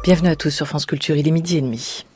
Bienvenue à tous sur France Culture, il est 12h30.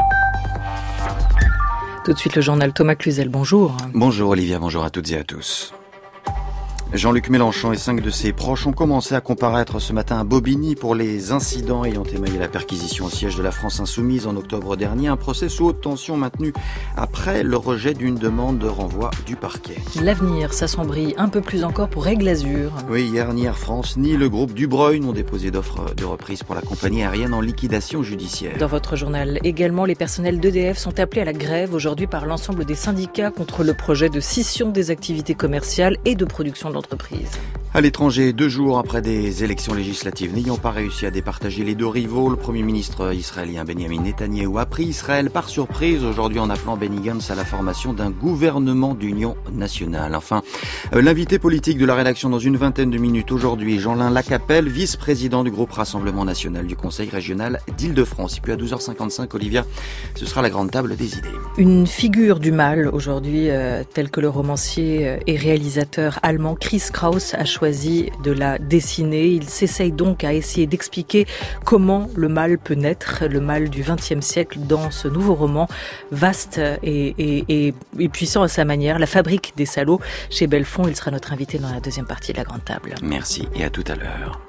Tout de suite le journal Thomas Cluzel, bonjour. Bonjour Olivia, bonjour à toutes et à tous. Jean-Luc Mélenchon et 5 de ses proches ont commencé à comparaître ce matin à Bobigny pour les incidents ayant émaillé la perquisition au siège de la France Insoumise en octobre dernier. Un procès sous haute tension maintenu après le rejet d'une demande de renvoi du parquet. L'avenir s'assombrit un peu plus encore pour Aigle Azur. Oui, hier, ni Air France ni le groupe Dubreuil n'ont déposé d'offre de reprise pour la compagnie aérienne en liquidation judiciaire. Dans votre journal également, les personnels d'EDF sont appelés à la grève aujourd'hui par l'ensemble des syndicats contre le projet de scission des activités commerciales et de production d'entreprise. À l'étranger, 2 jours après des élections législatives n'ayant pas réussi à départager les deux rivaux, le Premier ministre israélien Benjamin Netanyahou a pris Israël par surprise aujourd'hui en appelant Benny Gantz à la formation d'un gouvernement d'union nationale. Enfin, l'invité politique de la rédaction dans une vingtaine de minutes aujourd'hui, Jean-Lin Lacapelle, vice-président du groupe Rassemblement National du Conseil régional d'Île-de-France. Et puis à 12h55, Olivia, ce sera la grande table des idées. Une figure du mal aujourd'hui, telle que le romancier et réalisateur allemand Chris Kraus a choisi de la dessiner. Il s'essaye donc à essayer d'expliquer comment le mal peut naître, le mal du XXe siècle dans ce nouveau roman, vaste et puissant à sa manière, La fabrique des salauds chez Belfond. Il sera notre invité dans la deuxième partie de la grande table. Merci et à tout à l'heure.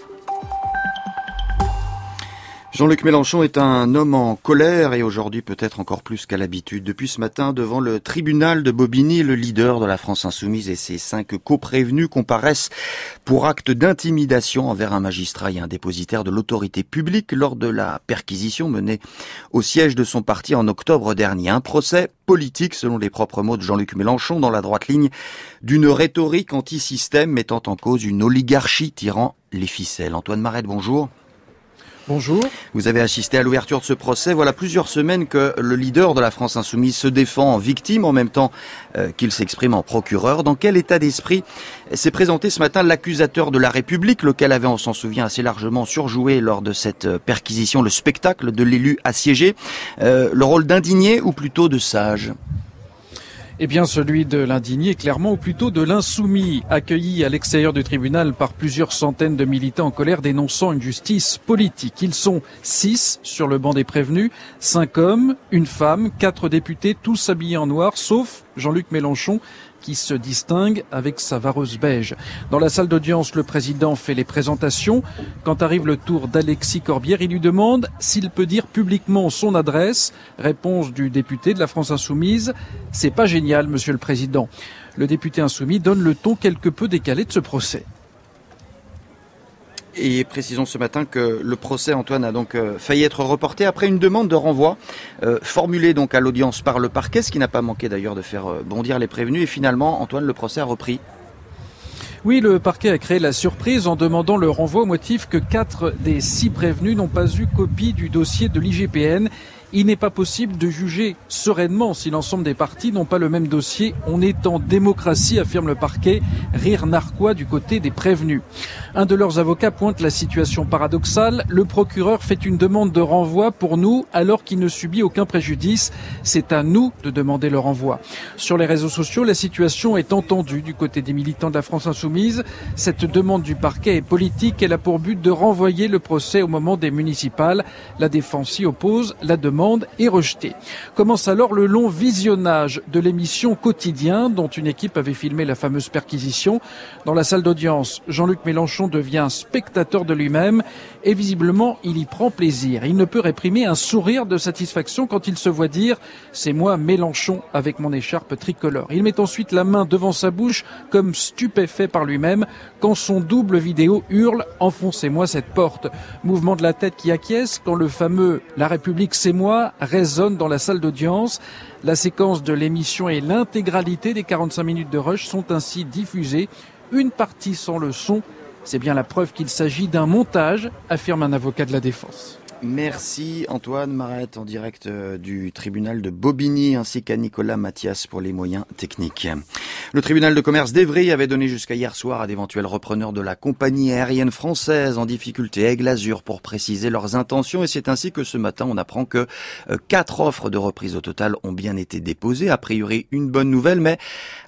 Jean-Luc Mélenchon est un homme en colère et aujourd'hui peut-être encore plus qu'à l'habitude. Depuis ce matin, devant le tribunal de Bobigny, le leader de la France Insoumise et ses 5 coprévenus comparaissent pour acte d'intimidation envers un magistrat et un dépositaire de l'autorité publique lors de la perquisition menée au siège de son parti en octobre dernier. Un procès politique, selon les propres mots de Jean-Luc Mélenchon, dans la droite ligne d'une rhétorique anti-système mettant en cause une oligarchie tirant les ficelles. Antoine Marette, bonjour. Bonjour. Vous avez assisté à l'ouverture de ce procès. Voilà plusieurs semaines que le leader de la France Insoumise se défend en victime en même temps qu'il s'exprime en procureur. Dans quel état d'esprit s'est présenté ce matin l'accusateur de la République, lequel avait, on s'en souvient, assez largement surjoué lors de cette perquisition le spectacle de l'élu assiégé. Le rôle d'indigné ou plutôt de sage ? Eh bien, celui de l'indigné, clairement, ou plutôt de l'insoumis, accueilli à l'extérieur du tribunal par plusieurs centaines de militants en colère dénonçant une justice politique. Ils sont 6 sur le banc des prévenus, 5 hommes, une femme, 4 députés, tous habillés en noir, sauf Jean-Luc Mélenchon, qui se distingue avec sa vareuse beige. Dans la salle d'audience, le président fait les présentations. Quand arrive le tour d'Alexis Corbière, il lui demande s'il peut dire publiquement son adresse. Réponse du député de la France Insoumise: c'est pas génial, monsieur le président. Le député insoumis donne le ton quelque peu décalé de ce procès. Et précisons ce matin que le procès, Antoine, a donc failli être reporté après une demande de renvoi formulée donc à l'audience par le parquet, ce qui n'a pas manqué d'ailleurs de faire bondir les prévenus. Et finalement, Antoine, le procès a repris. Oui, le parquet a créé la surprise en demandant le renvoi au motif que 4 des 6 prévenus n'ont pas eu copie du dossier de l'IGPN. Il n'est pas possible de juger sereinement si l'ensemble des parties n'ont pas le même dossier. On est en démocratie, affirme le parquet. Rire narquois du côté des prévenus. Un de leurs avocats pointe la situation paradoxale. Le procureur fait une demande de renvoi pour nous alors qu'il ne subit aucun préjudice. C'est à nous de demander le renvoi. Sur les réseaux sociaux, la situation est entendue du côté des militants de la France Insoumise. Cette demande du parquet est politique. Elle a pour but de renvoyer le procès au moment des municipales. La défense s'y oppose. La demande est rejetée. Commence alors le long visionnage de l'émission Quotidien dont une équipe avait filmé la fameuse perquisition. Dans la salle d'audience, Jean-Luc Mélenchon devient spectateur de lui-même et visiblement il y prend plaisir. Il ne peut réprimer un sourire de satisfaction quand il se voit dire « c'est moi Mélenchon avec mon écharpe tricolore ». Il met ensuite la main devant sa bouche comme stupéfait par lui-même quand son double vidéo hurle « enfoncez-moi cette porte ». Mouvement de la tête qui acquiesce quand le fameux « La République c'est moi » résonne dans la salle d'audience. La séquence de l'émission et l'intégralité des 45 minutes de rush sont ainsi diffusées. Une partie sans le son, c'est bien la preuve qu'il s'agit d'un montage, affirme un avocat de la défense. Merci Antoine Marette en direct du tribunal de Bobigny ainsi qu'à Nicolas Mathias pour les moyens techniques. Le tribunal de commerce d'Evry avait donné jusqu'à hier soir à d'éventuels repreneurs de la compagnie aérienne française en difficulté Aigle Azur pour préciser leurs intentions et c'est ainsi que ce matin on apprend que 4 offres de reprise au total ont bien été déposées. A priori une bonne nouvelle mais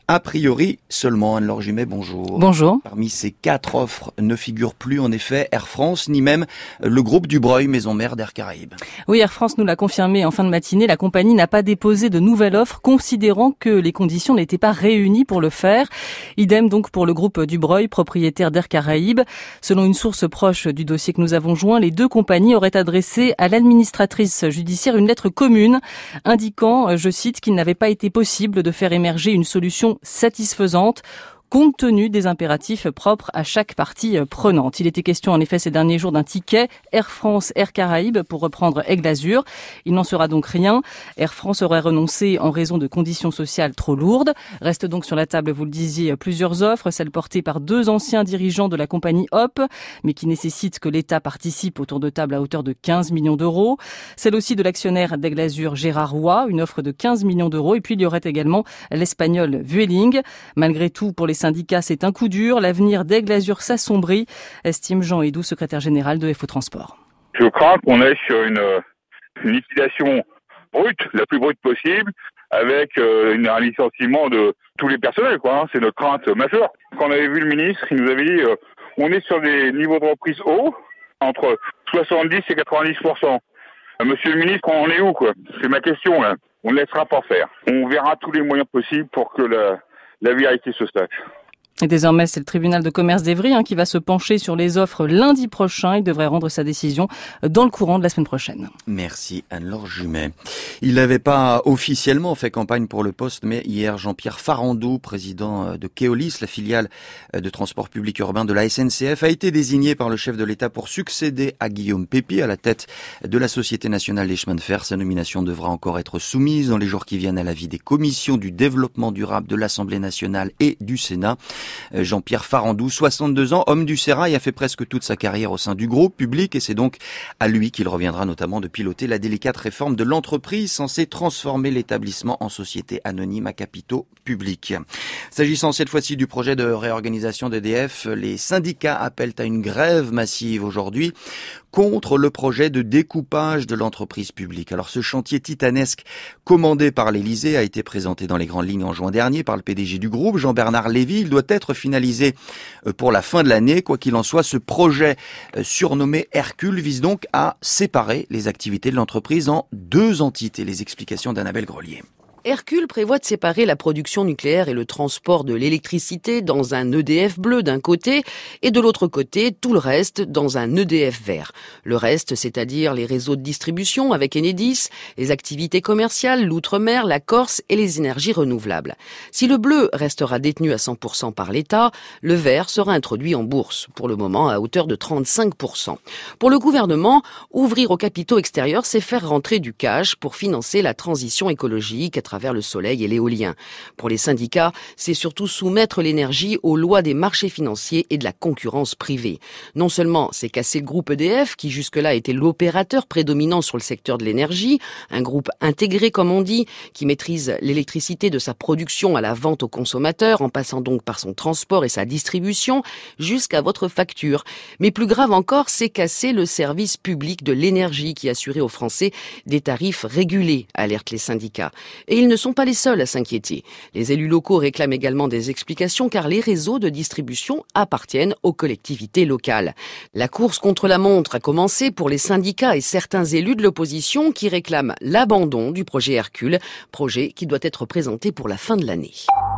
A priori seulement. Anne-Laure Jumet, bonjour. Bonjour. Parmi ces 4 offres ne figure plus en effet Air France, ni même le groupe Dubreuil, maison mère d'Air Caraïbes. Oui, Air France nous l'a confirmé en fin de matinée. La compagnie n'a pas déposé de nouvelle offre, considérant que les conditions n'étaient pas réunies pour le faire. Idem donc pour le groupe Dubreuil, propriétaire d'Air Caraïbes. Selon une source proche du dossier que nous avons joint, les deux compagnies auraient adressé à l'administratrice judiciaire une lettre commune indiquant, je cite, qu'il n'avait pas été possible de faire émerger une solution satisfaisante compte tenu des impératifs propres à chaque partie prenante. Il était question en effet ces derniers jours d'un ticket Air France, Air Caraïbes pour reprendre Aigle Azur. Il n'en sera donc rien. Air France aurait renoncé en raison de conditions sociales trop lourdes. Reste donc sur la table, vous le disiez, plusieurs offres, celles portées par 2 anciens dirigeants de la compagnie Hop, mais qui nécessitent que l'État participe autour de table à hauteur de 15 millions d'euros. Celle aussi de l'actionnaire d'Aigle Azur, Gérard Roy, une offre de 15 millions d'euros. Et puis il y aurait également l'espagnol Vueling. Malgré tout, pour les syndicats, c'est un coup dur. L'avenir d'Aigle Azur s'assombrit, estime Jean Hédoux, secrétaire général de FO Transport. Je crains qu'on est sur une liquidation brute, la plus brute possible, avec un licenciement de tous les personnels, quoi. C'est notre crainte majeure. Quand on avait vu le ministre, il nous avait dit on est sur des niveaux de reprise hauts, entre 70 et 90%. Monsieur le ministre, on en est où, quoi? C'est ma question, là. On ne laissera pas faire. On verra tous les moyens possibles pour que la vérité se sache. Et désormais, c'est le tribunal de commerce d'Evry qui va se pencher sur les offres lundi prochain. Il devrait rendre sa décision dans le courant de la semaine prochaine. Merci Anne-Laure Jumet. Il n'avait pas officiellement fait campagne pour le poste, mais hier, Jean-Pierre Farandou, président de Keolis, la filiale de transport public urbain de la SNCF, a été désigné par le chef de l'État pour succéder à Guillaume Pepy à la tête de la Société nationale des chemins de fer. Sa nomination devra encore être soumise dans les jours qui viennent à l'avis des commissions du développement durable de l'Assemblée nationale et du Sénat. Jean-Pierre Farandou, 62 ans, homme du sérail, a fait presque toute sa carrière au sein du groupe public et c'est donc à lui qu'il reviendra notamment de piloter la délicate réforme de l'entreprise censée transformer l'établissement en société anonyme à capitaux publics. S'agissant cette fois-ci du projet de réorganisation d'EDF, les syndicats appellent à une grève massive aujourd'hui contre le projet de découpage de l'entreprise publique. Alors ce chantier titanesque commandé par l'Élysée a été présenté dans les grandes lignes en juin dernier par le PDG du groupe, Jean-Bernard Lévy. Il doit être finalisé pour la fin de l'année. Quoi qu'il en soit, ce projet surnommé Hercule vise donc à séparer les activités de l'entreprise en 2 entités. Les explications d'Annabelle Grelier. Hercule prévoit de séparer la production nucléaire et le transport de l'électricité dans un EDF bleu d'un côté et de l'autre côté tout le reste dans un EDF vert. Le reste, c'est-à-dire les réseaux de distribution avec Enedis, les activités commerciales, l'outre-mer, la Corse et les énergies renouvelables. Si le bleu restera détenu à 100% par l'État, le vert sera introduit en bourse, pour le moment à hauteur de 35%. Pour le gouvernement, ouvrir aux capitaux extérieurs, c'est faire rentrer du cash pour financer la transition écologique à travers le soleil et l'éolien. Pour les syndicats, c'est surtout soumettre l'énergie aux lois des marchés financiers et de la concurrence privée. Non seulement c'est casser le groupe EDF, qui jusque-là était l'opérateur prédominant sur le secteur de l'énergie, un groupe intégré comme on dit, qui maîtrise l'électricité de sa production à la vente aux consommateurs, en passant donc par son transport et sa distribution, jusqu'à votre facture. Mais plus grave encore, c'est casser le service public de l'énergie qui assurait aux Français des tarifs régulés, alertent les syndicats. Et ils ne sont pas les seuls à s'inquiéter. Les élus locaux réclament également des explications car les réseaux de distribution appartiennent aux collectivités locales. La course contre la montre a commencé pour les syndicats et certains élus de l'opposition qui réclament l'abandon du projet Hercule, projet qui doit être présenté pour la fin de l'année.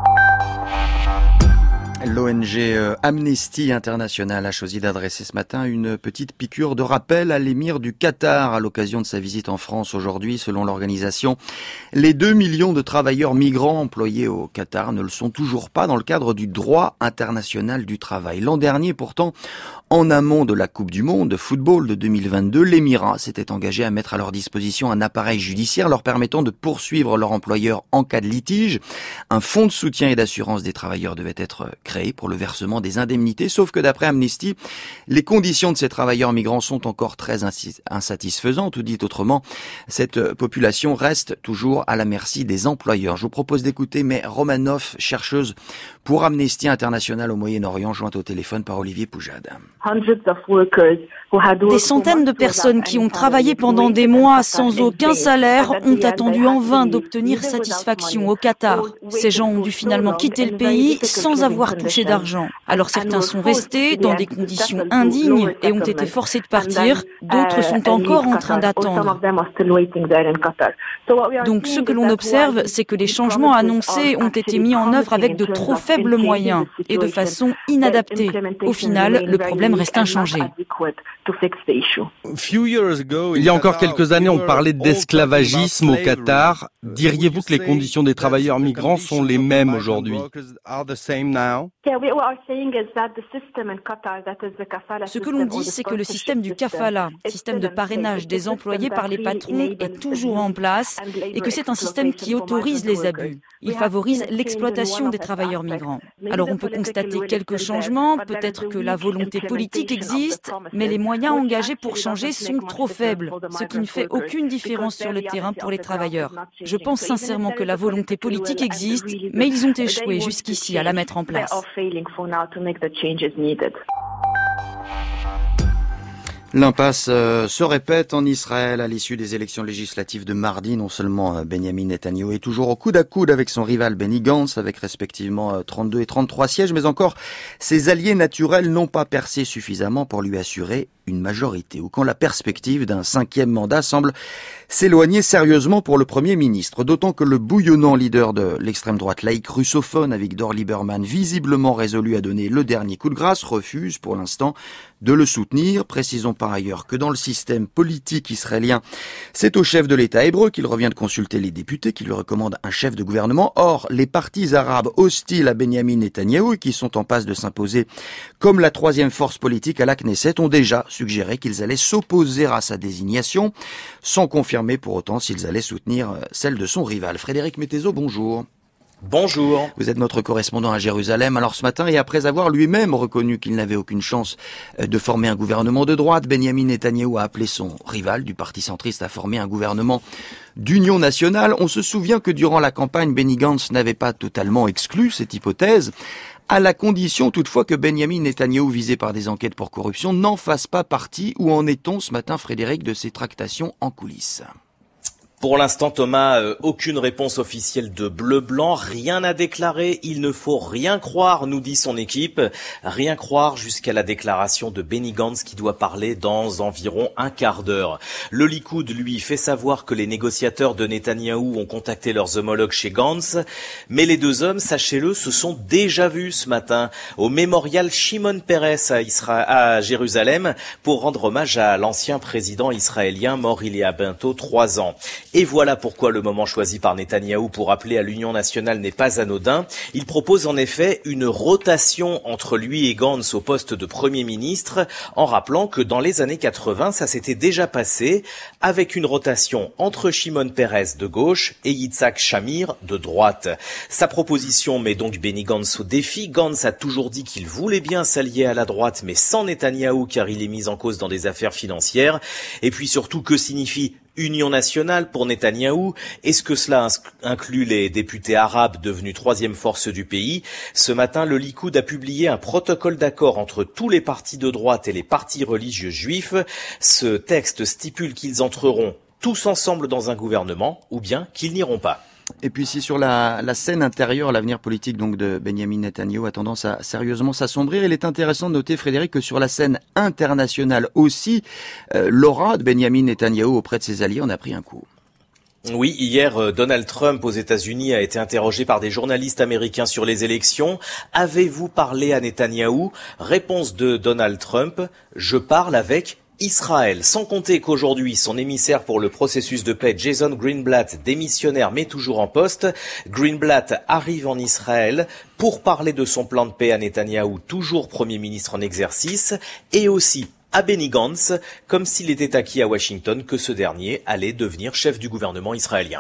L'ONG Amnesty International a choisi d'adresser ce matin une petite piqûre de rappel à l'émir du Qatar à l'occasion de sa visite en France aujourd'hui. Selon l'organisation, les 2 millions de travailleurs migrants employés au Qatar ne le sont toujours pas dans le cadre du droit international du travail. L'an dernier, pourtant, en amont de la Coupe du Monde de football de 2022, l'Émirat s'était engagé à mettre à leur disposition un appareil judiciaire leur permettant de poursuivre leur employeur en cas de litige. Un fonds de soutien et d'assurance des travailleurs devait être créé créé pour le versement des indemnités, sauf que d'après Amnesty, les conditions de ces travailleurs migrants sont encore très insatisfaisantes, ou dit autrement, cette population reste toujours à la merci des employeurs. Je vous propose d'écouter May Romanoff, chercheuse pour Amnesty International au Moyen-Orient, jointe au téléphone par Olivier Poujade. Des centaines de personnes qui ont travaillé pendant des mois sans aucun salaire ont attendu en vain d'obtenir satisfaction au Qatar. Ces gens ont dû finalement quitter le pays sans avoir touché d'argent. Alors certains sont restés dans des conditions indignes et ont été forcés de partir. D'autres sont encore en train d'attendre. Donc ce que l'on observe, c'est que les changements annoncés ont été mis en œuvre avec de trop faibles moyens et de façon inadaptée. Au final, le problème reste inchangé. Il y a encore quelques années, on parlait d'esclavagisme au Qatar. Diriez-vous que les conditions des travailleurs migrants sont les mêmes aujourd'hui? Ce que l'on dit, c'est que le système du kafala, système de parrainage des employés par les patrons, est toujours en place et que c'est un système qui autorise les abus. Il favorise l'exploitation des travailleurs migrants. Alors on peut constater quelques changements, peut-être que la volonté politique existe, mais les moyens engagés pour changer sont trop faibles, ce qui ne fait aucune différence sur le terrain pour les travailleurs. Je pense sincèrement que la volonté politique existe, mais ils ont échoué jusqu'ici à la mettre en place. L'impasse se répète en Israël à l'issue des élections législatives de mardi. Non seulement Benjamin Netanyahou est toujours au coude à coude avec son rival Benny Gantz, avec respectivement 32 et 33 sièges, mais encore ses alliés naturels n'ont pas percé suffisamment pour lui assurer une majorité, ou quand la perspective d'un 5e mandat semble s'éloigner sérieusement pour le Premier ministre. D'autant que le bouillonnant leader de l'extrême droite laïque russophone, Avigdor Lieberman, visiblement résolu à donner le dernier coup de grâce, refuse pour l'instant de le soutenir. Précisons par ailleurs que dans le système politique israélien, c'est au chef de l'État hébreu qu'il revient de consulter les députés, qui lui recommandent un chef de gouvernement. Or, les partis arabes hostiles à Benjamin Netanyahou, qui sont en passe de s'imposer comme la troisième force politique à la Knesset, ont déjà suggéré qu'ils allaient s'opposer à sa désignation, sans confirmer pour autant s'ils allaient soutenir celle de son rival. Frédéric Mettezo, bonjour. Bonjour. Vous êtes notre correspondant à Jérusalem. Alors ce matin, et après avoir lui-même reconnu qu'il n'avait aucune chance de former un gouvernement de droite, Benjamin Netanyahou a appelé son rival du parti centriste à former un gouvernement d'union nationale. On se souvient que durant la campagne, Benny Gantz n'avait pas totalement exclu cette hypothèse, à la condition toutefois que Benjamin Netanyahou, visé par des enquêtes pour corruption, n'en fasse pas partie. Où en est-on ce matin, Frédéric, de ces tractations en coulisses ? Pour l'instant, Thomas, aucune réponse officielle de Bleu-Blanc, rien à déclarer, il ne faut rien croire, nous dit son équipe. Rien croire jusqu'à la déclaration de Benny Gantz qui doit parler dans environ un quart d'heure. Le Likoud, lui, fait savoir que les négociateurs de Netanyahou ont contacté leurs homologues chez Gantz, mais les deux hommes, sachez-le, se sont déjà vus ce matin au mémorial Shimon Peres à Jérusalem pour rendre hommage à l'ancien président israélien mort il y a bientôt 3 ans. Et voilà pourquoi le moment choisi par Netanyahou pour appeler à l'union nationale n'est pas anodin. Il propose en effet une rotation entre lui et Gantz au poste de Premier ministre, en rappelant que dans les années 80, ça s'était déjà passé, avec une rotation entre Shimon Peres de gauche et Yitzhak Shamir de droite. Sa proposition met donc Benny Gantz au défi. Gantz a toujours dit qu'il voulait bien s'allier à la droite, mais sans Netanyahou, car il est mis en cause dans des affaires financières. Et puis surtout, que signifie union nationale pour Netanyahou? Est-ce que cela inclut les députés arabes devenus troisième force du pays? Ce matin, le Likoud a publié un protocole d'accord entre tous les partis de droite et les partis religieux juifs. Ce texte stipule qu'ils entreront tous ensemble dans un gouvernement ou bien qu'ils n'iront pas. Et puis si sur la scène intérieure, l'avenir politique donc de Benjamin Netanyahou a tendance à sérieusement s'assombrir, il est intéressant de noter, Frédéric, que sur la scène internationale aussi, l'aura de Benjamin Netanyahou auprès de ses alliés en a pris un coup. Oui, hier, Donald Trump aux États-Unis a été interrogé par des journalistes américains sur les élections. Avez-vous parlé à Netanyahou? Réponse de Donald Trump, je parle avec Israël, sans compter qu'aujourd'hui, son émissaire pour le processus de paix, Jason Greenblatt, démissionnaire mais toujours en poste, Greenblatt arrive en Israël pour parler de son plan de paix à Netanyahou, toujours Premier ministre en exercice, et aussi à Benny Gantz, comme s'il était acquis à Washington que ce dernier allait devenir chef du gouvernement israélien.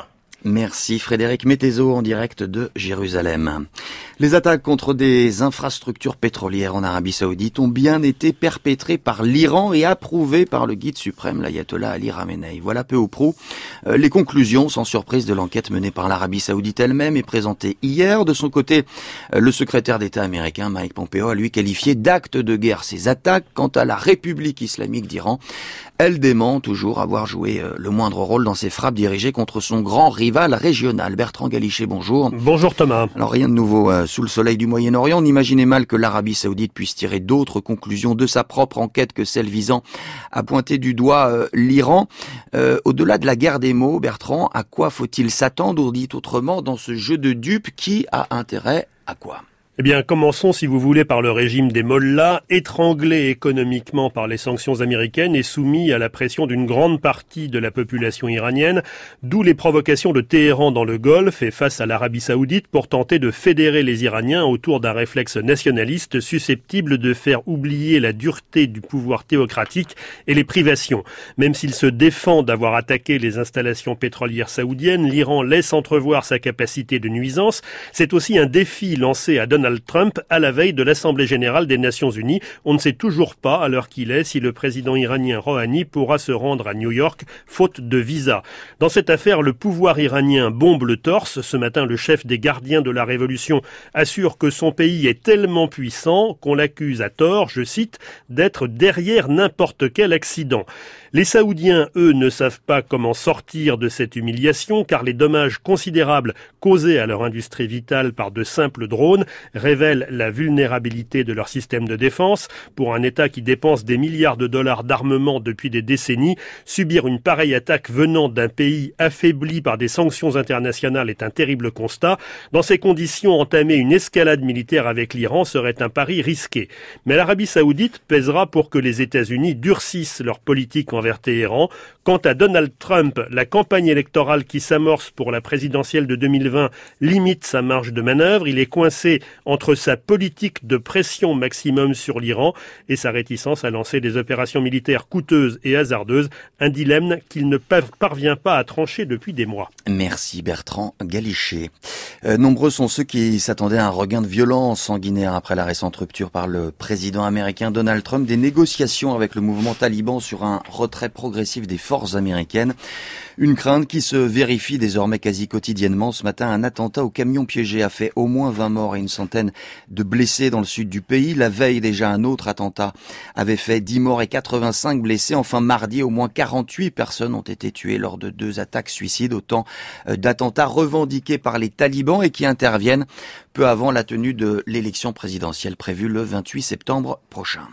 Merci Frédéric Mettezo en direct de Jérusalem. Les attaques contre des infrastructures pétrolières en Arabie Saoudite ont bien été perpétrées par l'Iran et approuvées par le guide suprême, l'ayatollah Ali Khamenei. Voilà peu ou prou les conclusions sans surprise de l'enquête menée par l'Arabie Saoudite elle-même et présentée hier. De son côté, le secrétaire d'État américain Mike Pompeo a lui qualifié d'actes de guerre ces attaques. Quant à la République islamique d'Iran, elle dément toujours avoir joué le moindre rôle dans ces frappes dirigées contre son grand rival régional. Bertrand Galichet, bonjour. Bonjour Thomas. Alors rien de nouveau sous le soleil du Moyen-Orient. On imaginait mal que l'Arabie Saoudite puisse tirer d'autres conclusions de sa propre enquête que celle visant à pointer du doigt l'Iran. Au-delà de la guerre des mots, Bertrand, à quoi faut-il s'attendre, ou dit autrement, dans ce jeu de dupes? Qui a intérêt à quoi? Eh bien, commençons, si vous voulez, par le régime des mollahs, étranglé économiquement par les sanctions américaines et soumis à la pression d'une grande partie de la population iranienne, d'où les provocations de Téhéran dans le Golfe et face à l'Arabie Saoudite pour tenter de fédérer les Iraniens autour d'un réflexe nationaliste susceptible de faire oublier la dureté du pouvoir théocratique et les privations. Même s'il se défend d'avoir attaqué les installations pétrolières saoudiennes, l'Iran laisse entrevoir sa capacité de nuisance. C'est aussi un défi lancé à Donald Trump à la veille de l'Assemblée générale des Nations unies. On ne sait toujours pas, à l'heure qu'il est, si le président iranien Rouhani pourra se rendre à New York, faute de visa. Dans cette affaire, le pouvoir iranien bombe le torse. Ce matin, le chef des gardiens de la révolution assure que son pays est tellement puissant qu'on l'accuse à tort, je cite, d'être derrière n'importe quel accident. Les Saoudiens, eux, ne savent pas comment sortir de cette humiliation, car les dommages considérables causés à leur industrie vitale par de simples drones révèlent la vulnérabilité de leur système de défense. Pour un État qui dépense des milliards de dollars d'armement depuis des décennies, subir une pareille attaque venant d'un pays affaibli par des sanctions internationales est un terrible constat. Dans ces conditions, entamer une escalade militaire avec l'Iran serait un pari risqué. Mais l'Arabie Saoudite pèsera pour que les États-Unis durcissent leur politique envers Téhéran. Quant à Donald Trump, la campagne électorale qui s'amorce pour la présidentielle de 2020 limite sa marge de manœuvre. Il est coincé entre sa politique de pression maximum sur l'Iran et sa réticence à lancer des opérations militaires coûteuses et hasardeuses, un dilemme qu'il ne parvient pas à trancher depuis des mois. Merci Bertrand Galichet. Nombreux sont ceux qui s'attendaient à un regain de violence sanguinaire après la récente rupture par le président américain Donald Trump des négociations avec le mouvement taliban sur un retrait progressif des forces américaines. Une crainte qui se vérifie désormais quasi quotidiennement. Ce matin, un attentat au camion piégé a fait au moins 20 morts et une centaine de blessés dans le sud du pays. La veille, déjà, un autre attentat avait fait 10 morts et 85 blessés. Enfin, mardi, au moins 48 personnes ont été tuées lors de 2 attaques suicides. Autant d'attentats revendiqués par les talibans et qui interviennent peu avant la tenue de l'élection présidentielle prévue le 28 septembre prochain.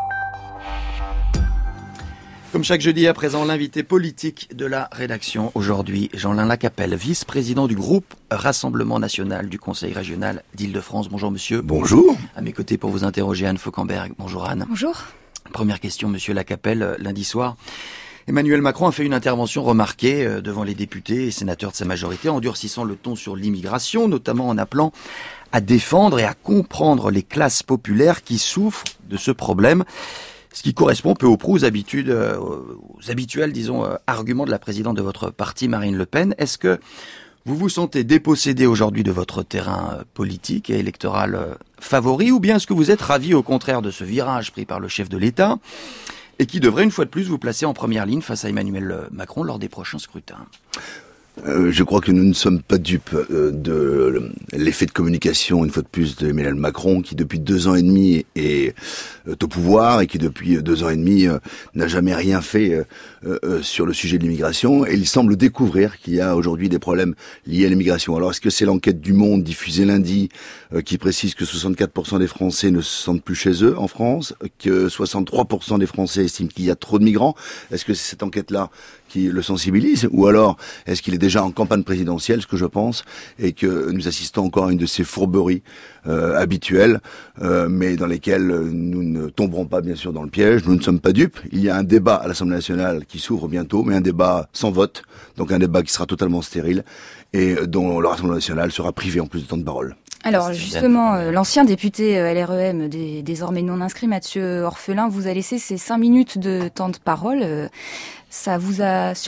Comme chaque jeudi, à présent, l'invité politique de la rédaction. Aujourd'hui, Jeanlin Lacapelle, vice-président du groupe Rassemblement National du Conseil Régional d'Île-de-France. Bonjour monsieur. Bonjour. À mes côtés pour vous interroger, Anne Fauquemberg. Bonjour Anne. Bonjour. Première question, monsieur Lacapelle. Lundi soir, Emmanuel Macron a fait une intervention remarquée devant les députés et sénateurs de sa majorité en durcissant le ton sur l'immigration, notamment en appelant à défendre et à comprendre les classes populaires qui souffrent de ce problème. Ce qui correspond peu ou prou aux habituels, arguments de la présidente de votre parti, Marine Le Pen. Est-ce que vous vous sentez dépossédé aujourd'hui de votre terrain politique et électoral favori, ou bien est-ce que vous êtes ravi au contraire de ce virage pris par le chef de l'État et qui devrait une fois de plus vous placer en première ligne face à Emmanuel Macron lors des prochains scrutins ? Je crois que nous ne sommes pas dupes de l'effet de communication, une fois de plus, d'Emmanuel Macron, qui depuis 2 ans et demi est au pouvoir et qui depuis 2 ans et demi n'a jamais rien fait sur le sujet de l'immigration. Et il semble découvrir qu'il y a aujourd'hui des problèmes liés à l'immigration. Alors, est-ce que c'est l'enquête du Monde diffusée lundi qui précise que 64% des Français ne se sentent plus chez eux en France, que 63% des Français estiment qu'il y a trop de migrants? Est-ce que c'est cette enquête-là qui le sensibilise, ou alors est-ce qu'il est déjà en campagne présidentielle, ce que je pense, et que nous assistons encore à une de ces fourberies habituelles, mais dans lesquelles nous ne tomberons pas bien sûr dans le piège. Nous ne sommes pas dupes. Il y a un débat à l'Assemblée nationale qui s'ouvre bientôt, mais un débat sans vote, donc un débat qui sera totalement stérile et dont le Rassemblement national sera privé en plus de temps de parole. Alors justement, l'ancien député LREM, désormais non inscrit, Mathieu Orphelin, vous a laissé ces 5 minutes de temps de parole. Ça vous a surpris ?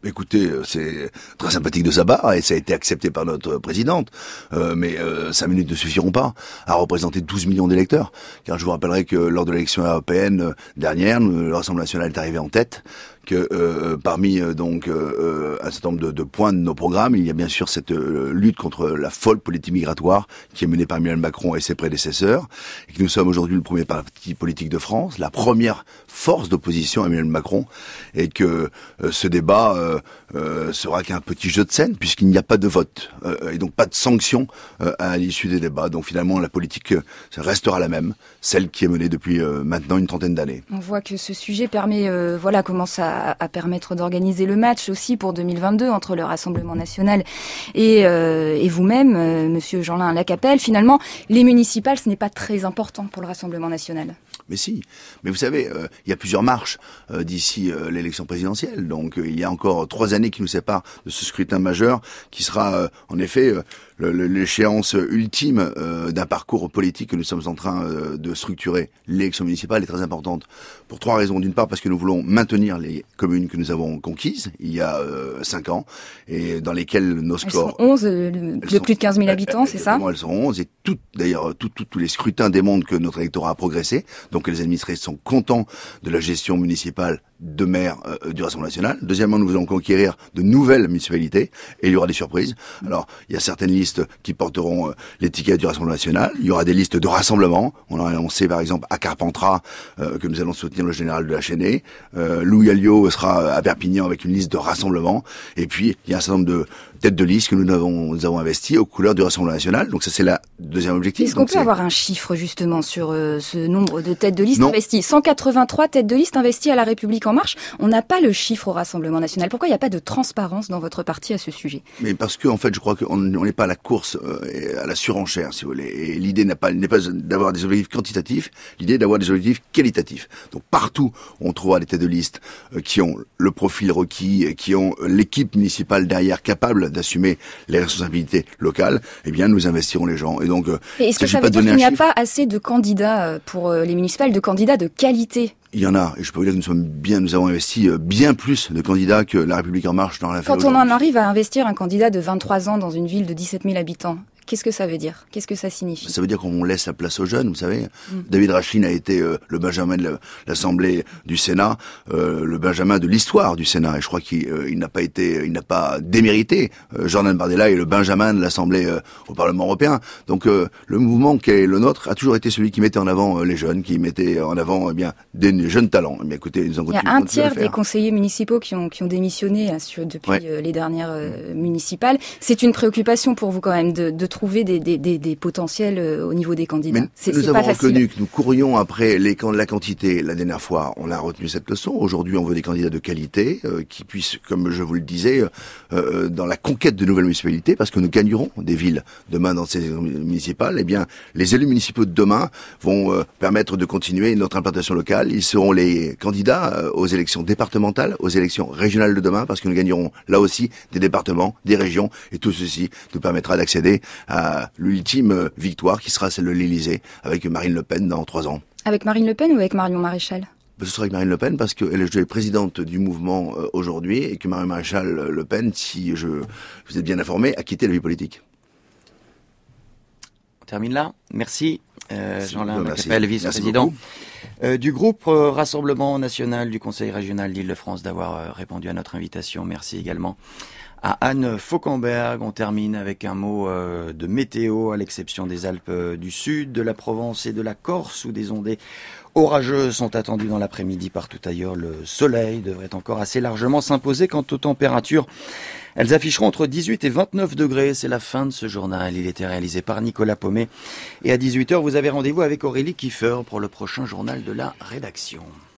Écoutez, c'est très sympathique de sa part et ça a été accepté par notre présidente. Mais 5 minutes ne suffiront pas à représenter 12 millions d'électeurs. Car je vous rappellerai que lors de l'élection européenne dernière, le Rassemblement national est arrivé en tête. Que parmi un certain nombre de points de nos programmes, il y a bien sûr cette lutte contre la folle politique migratoire qui est menée par Emmanuel Macron et ses prédécesseurs, et que nous sommes aujourd'hui le premier parti politique de France, la première force d'opposition à Emmanuel Macron, et que ce débat sera qu'un petit jeu de scène puisqu'il n'y a pas de vote et donc pas de sanction à l'issue des débats. Donc finalement la politique restera la même, celle qui est menée depuis maintenant une trentaine d'années. On voit que ce sujet permet, commence à permettre d'organiser le match aussi pour 2022 entre le Rassemblement national et vous-même, Monsieur Jeanlin Lacapelle. Finalement, les municipales, ce n'est pas très important pour le Rassemblement national. Mais si. Mais vous savez, il y a plusieurs marches d'ici l'élection présidentielle. Donc il y a encore 3 années qui nous séparent de ce scrutin majeur qui sera en effet l'échéance ultime d'un parcours politique que nous sommes en train de structurer. L'élection municipale est très importante pour 3 raisons. D'une part, parce que nous voulons maintenir les communes que nous avons conquises il y a 5 ans et dans lesquelles nos scores... Elles sont 11 de plus de 15 000 habitants, c'est ça ? Elles sont 11 et tous les scrutins démontrent que notre électorat a progressé. Donc les administrés sont contents de la gestion municipale de maire du Rassemblement national. Deuxièmement, nous voulons conquérir de nouvelles municipalités et il y aura des surprises. Alors, il y a certaines listes qui porteront l'étiquette du Rassemblement national. Il y aura des listes de rassemblement. On a annoncé par exemple à Carpentras que nous allons soutenir le général de la Chênaie. Louis Alliot sera à Perpignan avec une liste de rassemblement. Et puis, il y a un certain nombre de têtes de liste que nous avons investies aux couleurs du Rassemblement national. Donc ça, c'est le deuxième objectif. Est-ce qu'on peut avoir un chiffre justement sur ce nombre de têtes de liste investies ? 183 têtes de liste investies à La République En Marche. On n'a pas le chiffre au Rassemblement national. Pourquoi il n'y a pas de transparence dans votre parti à ce sujet ? Mais parce que, en fait, je crois qu'on n'est pas à la course, à la surenchère, si vous voulez. Et l'idée n'est pas d'avoir des objectifs quantitatifs, l'idée est d'avoir des objectifs qualitatifs. Donc partout, on trouvera des têtes de liste qui ont le profil requis, qui ont l'équipe municipale derrière capable d'assumer les responsabilités locales. Eh bien, nous investirons les gens. Et donc, est-ce que ça veut dire qu'il n'y a pas assez de candidats pour les municipales, de candidats de qualité ? Il y en a, et je peux vous dire que nous avons investi bien plus de candidats que La République En Marche dans la Quand on en arrive à investir un candidat de 23 ans dans une ville de 17 000 habitants, qu'est-ce que ça veut dire ? Qu'est-ce que ça signifie ? Ça veut dire qu'on laisse la place aux jeunes, vous savez. David Rachlin a été le Benjamin de l'Assemblée du Sénat, le Benjamin de l'histoire du Sénat, et je crois qu'il n'a pas démérité. Jordan Bardella est le Benjamin de l'Assemblée au Parlement européen. Donc le mouvement qui est le nôtre a toujours été celui qui mettait en avant les jeunes, qui mettait en avant des jeunes talents. Mais écoutez, nous il y a un tiers des conseillers municipaux qui ont démissionné depuis les dernières municipales. C'est une préoccupation pour vous quand même de trouver des potentiels au niveau des candidats. Mais nous avons reconnu que nous courions après la quantité la dernière fois. On a retenu cette leçon. Aujourd'hui, on veut des candidats de qualité qui puissent, comme je vous le disais, dans la conquête de nouvelles municipalités, parce que nous gagnerons des villes demain dans ces municipales. Eh bien, les élus municipaux de demain vont permettre de continuer notre implantation locale. Ils seront les candidats aux élections départementales, aux élections régionales de demain, parce que nous gagnerons là aussi des départements, des régions, et tout ceci nous permettra d'accéder à l'ultime victoire qui sera celle de l'Élysée avec Marine Le Pen dans 3 ans. Avec Marine Le Pen ou avec Marion Maréchal ? Ce sera avec Marine Le Pen parce qu'elle est présidente du mouvement aujourd'hui et que Marion Maréchal Le Pen, si vous êtes bien informé, a quitté la vie politique. On termine là. Merci. Jeanlin Lacapelle, vice-président du groupe Rassemblement national du Conseil régional d'Île-de-France, d'avoir répondu à notre invitation. Merci également à Anne Fauquemberg. On termine avec un mot de météo, à l'exception des Alpes du Sud, de la Provence et de la Corse, où des ondées orageuses sont attendues dans l'après-midi. Partout ailleurs, le soleil devrait encore assez largement s'imposer. Quant aux températures, elles afficheront entre 18 et 29 degrés. C'est la fin de ce journal. Il était réalisé par Nicolas Paumet. Et à 18h, vous avez rendez-vous avec Aurélie Kiefer pour le prochain journal de la rédaction.